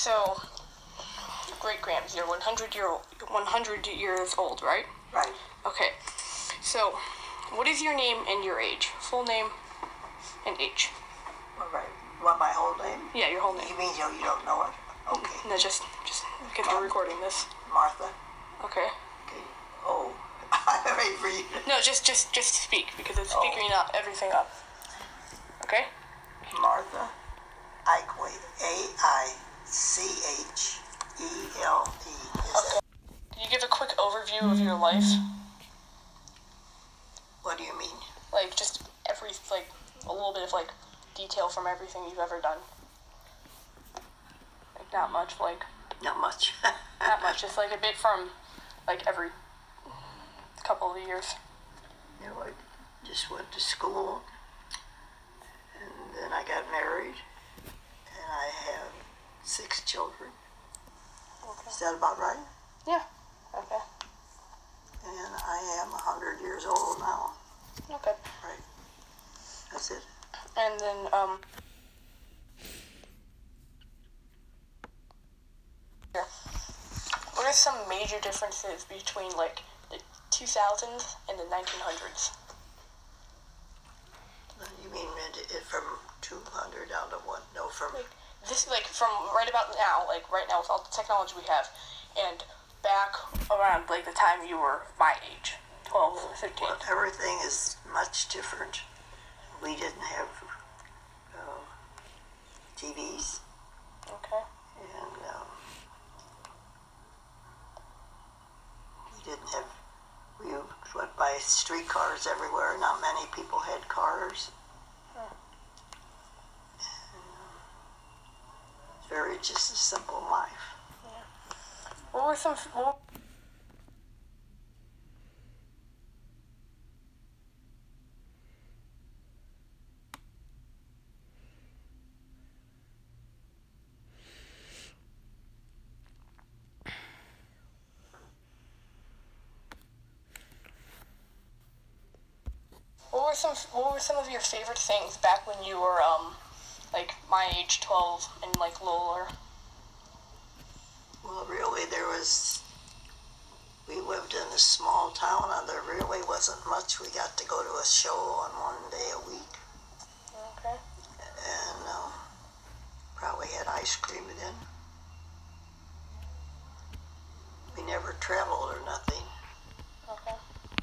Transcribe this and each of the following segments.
So, great Grams, you're 100 years old, right? Right. Okay. So, what is your name and your age? Full name and age. All right. You want my whole name? Yeah, your whole name. You mean you don't know it? Okay. No, just because we're recording this. Martha. Okay. Okay. Oh, I wait for you. No, just speak because it's figuring out everything up. Okay. Martha Aichele. Aichele. Okay. Can you give a quick overview of your life? What do you mean? Like just a little bit of detail from everything you've ever done. Like not much. Not much. Not much. Just a bit from every couple of years. You know, I just went to school, and then I got married, and I have 6 children. Okay. Is that about right? Yeah. Okay. And I am 100 years old now. Okay. Right. That's it. And then, what are some major differences between, the 2000s and the 1900s? You mean it from 200 down to what? No, from... From right about now, right now with all the technology we have, and back around, the time you were my age, 12, 13. Well, everything is much different. We didn't have TVs. Okay. And we didn't have... We went by streetcars everywhere. Not many people had cars. It's just a simple life. Yeah. What were some... What were some of your favorite things back when you were my age, 12 and littler? Well, really, we lived in a small town, and there really wasn't much. We got to go to a show on one day a week. Okay. And probably had ice cream then. We never traveled or nothing. Okay.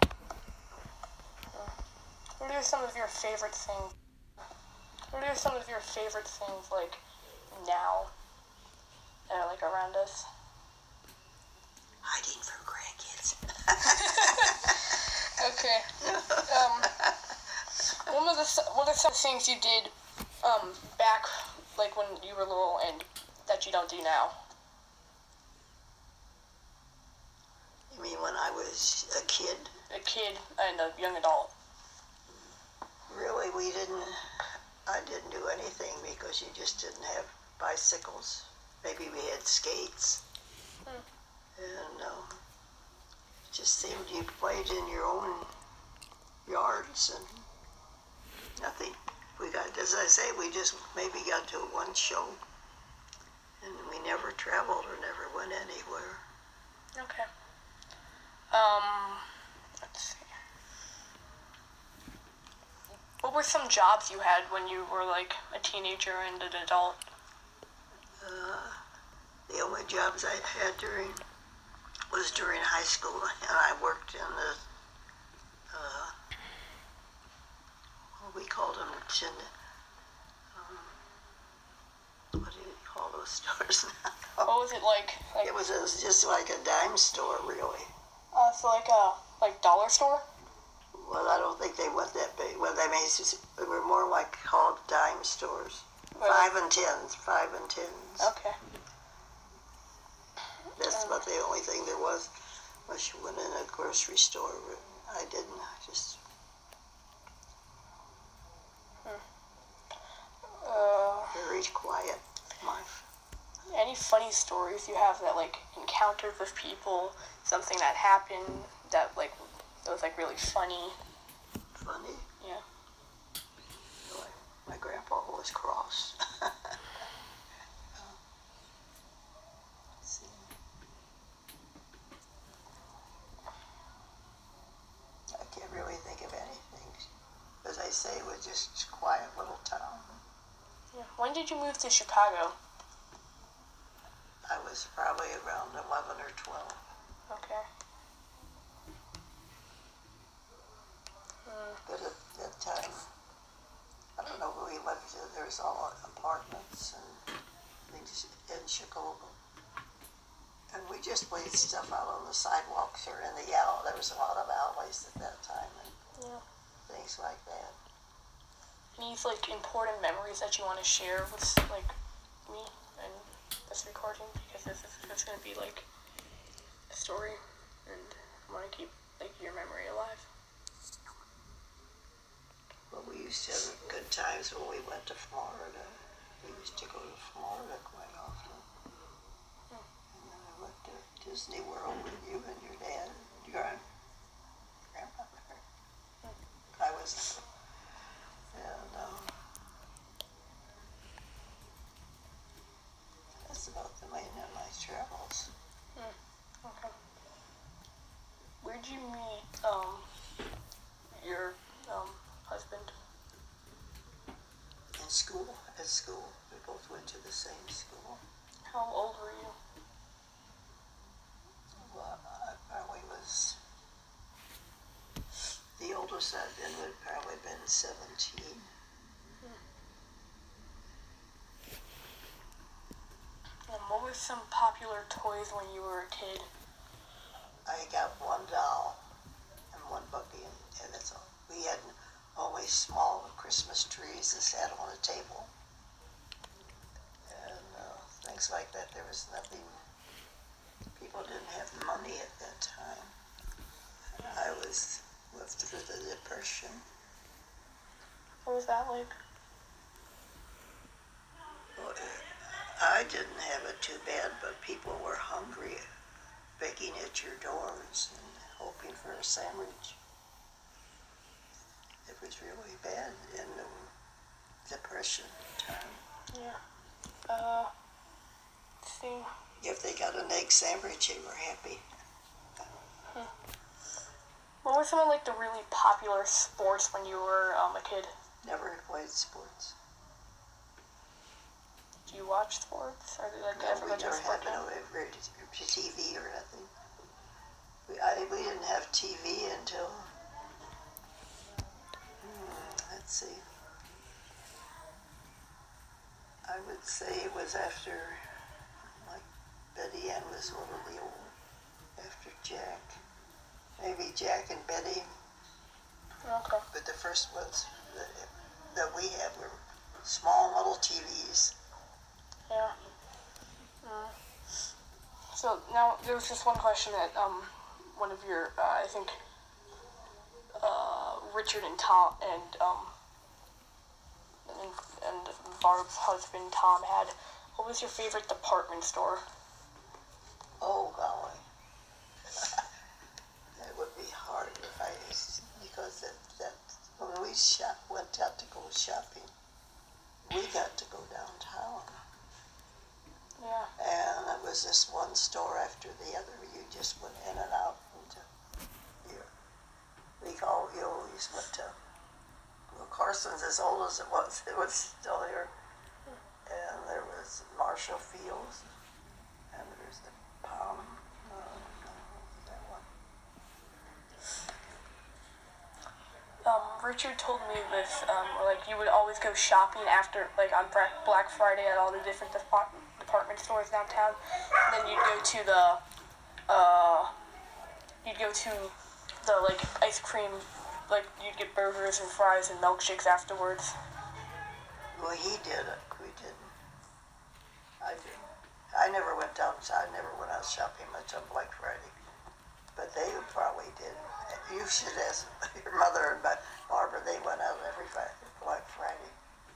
What are some of your favorite things? What are some of your favorite things, now, that are, around us? Hiding from grandkids. Okay. What are some things you did, back, when you were little and that you don't do now? You mean when I was a kid? A kid and a young adult. Really, I didn't do anything because you just didn't have bicycles. Maybe we had skates. And it just seemed you played in your own yards and nothing. We got, as I say, we just maybe got to one show, and we never traveled or never went anywhere. Okay. Let's see. What were some jobs you had when you were a teenager and an adult? The only jobs I had was during high school, and I worked in the we called them what do you call those stores now? What was it like? It was just like a dime store, really. So a dollar store? Well, I don't think they went that big. Well, they were more like called dime stores. Right. 5 and 10s. Okay. That's about the only thing there was. Unless you went in a grocery store, but I didn't. I just... very quiet life. Any funny stories you have that encounters with people, something that happened that was really funny? Funny? Yeah. My grandpa was cross. did you move to Chicago? I was probably around 11 or 12. Okay. But at that time, I don't know where we lived. There was all apartments and things in Chicago. And we just played stuff out on the sidewalks or in the alley. There was a lot of alleys at that time and things like that. Any like important memories that you want to share with like me and this recording, because this is going to be like a story, and I want to keep like your memory alive. Well, we used to have good times when we went to Florida. We used to go to Florida quite often. And then I went to Disney World with you and your dad, your grandmother. I was, and that's about the main of my travels. Okay. Where'd you meet your husband? In school, at school. We both went to the same school. How old were you? Well, I probably was, the oldest I've been would probably been 17. What were some popular toys when you were a kid? I got one doll and one buggy, and that's all. We had only small Christmas trees that sat on a table. And things like that. There was nothing, people didn't have money at that time. I was lived through the Depression. What was that like? Well, I didn't have it too bad, but people were hungry, begging at your doors and hoping for a sandwich. It was really bad in the Depression time. Yeah. Let's see. If they got an egg sandwich, they were happy. What were some of like the really popular sports when you were a kid? Never played sports. Do you watch sports? Or like No, we never had no TV or nothing. We didn't have TV until, let's see. I would say it was after, like, Betty Ann was really old. After Jack. Maybe Jack and Betty. Okay. But the first ones that we had were small little TVs. Yeah. So now there was just one question that one of your I think Richard and Tom and Barb's husband Tom had. What was your favorite department store? Oh golly. That would be hard if I, because that when we went out to go shopping, we got to go downtown. Yeah. And it was this one store after the other. You just went in and out. You always went to, well, Carson's, as old as it was still here. And there was Marshall Fields, and there's the Palm, that one. Richard told me this, like you would always go shopping after, like on Black Friday at all the different department stores downtown. And then you'd go to the like ice cream, like you'd get burgers and fries and milkshakes afterwards. Well, he did it. We didn't. I didn't. I never went downside. I never went out shopping much on Black Friday. But they probably did. You should ask your mother and Barbara. They went out every Black Friday.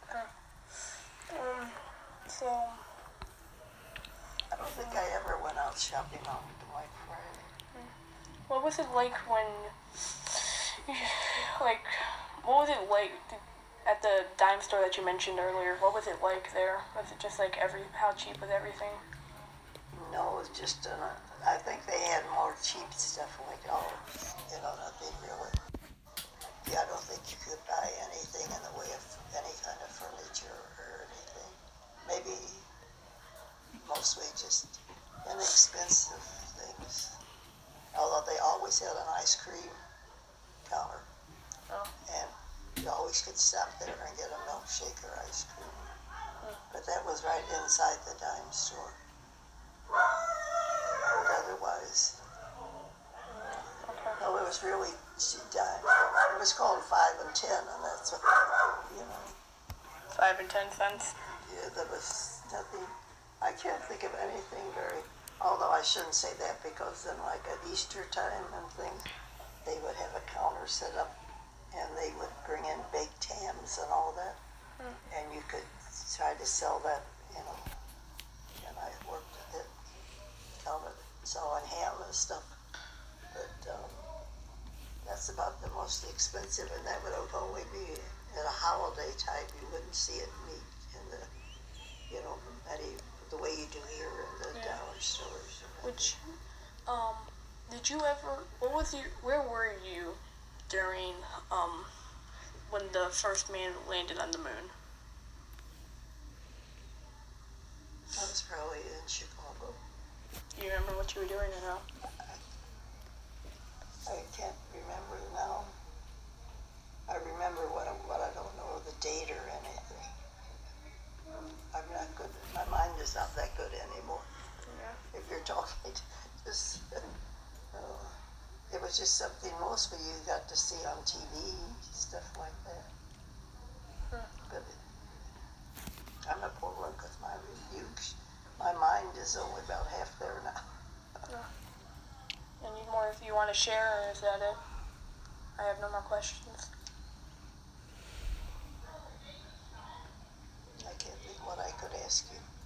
So I don't think I ever went out shopping on Black Friday. what was it like when, like, what was it like at the dime store that you mentioned earlier? What was it like there? Was it just like how cheap was everything? No, it was just, I think they had more cheap stuff like, nothing really. Yeah, I don't think you could buy anything in the way of any kind of furniture or anything. maybe mostly just inexpensive things. Although they always had an ice cream counter, Oh. and you always could stop there and get a milkshake or ice cream. But that was right inside the dime store. But otherwise, Okay. no, it was really dime. It was called 5 and 10, and that's what, you know. 5 and 10 cents. Yeah, there was nothing. I can't think of anything very. Although I shouldn't say that, because then, like at Easter time and things, they would have a counter set up, and they would bring in baked hams and all that, and you could try to sell that, you know. And I worked at that counter selling ham and stuff, but that's about the most expensive, and that would only be at a holiday time. You wouldn't see it meat in the, you know, the way you do here in the dollar stores. Which, did you ever, where were you during, when the first man landed on the moon? I was probably in Chicago. Do you remember what you were doing or no? I can't remember now. I remember what I don't know, the date or anything. I'm not good. My mind is not that good anymore. Yeah. If you're talking, just it was just something mostly you got to see on TV, stuff like that. But I'm a poor one because my mind is only about half there now. Any more if you want to share, or is that it? I have no more questions. I can't think what I could ask you.